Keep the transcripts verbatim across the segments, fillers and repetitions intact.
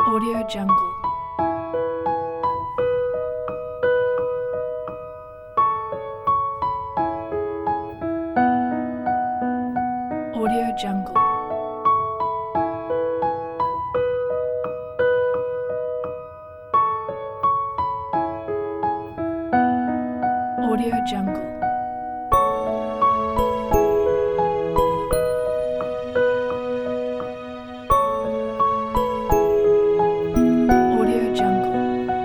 Audio Jungle. Audio Jungle. Audio Jungle. Audio Jungle.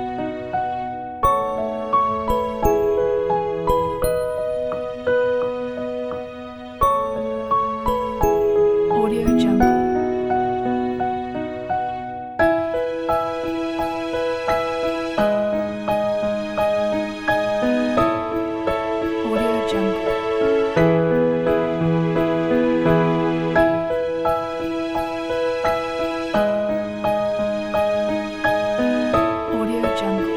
Audio Jungle. Audio Jungle. Audio Jungle.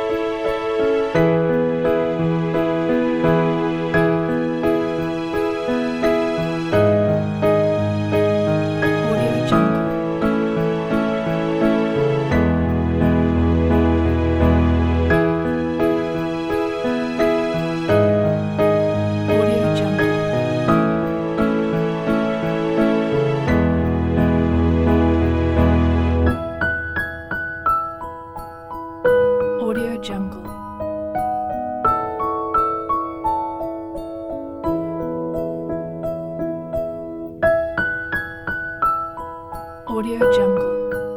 Audio Jungle. Audio Jungle. Audio Jungle. Audio Jungle.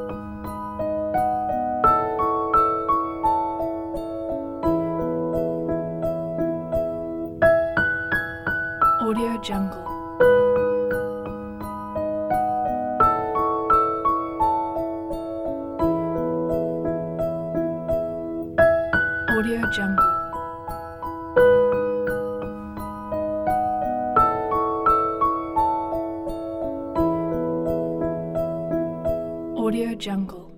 Audio Jungle. Audio Jungle. Audio Jungle.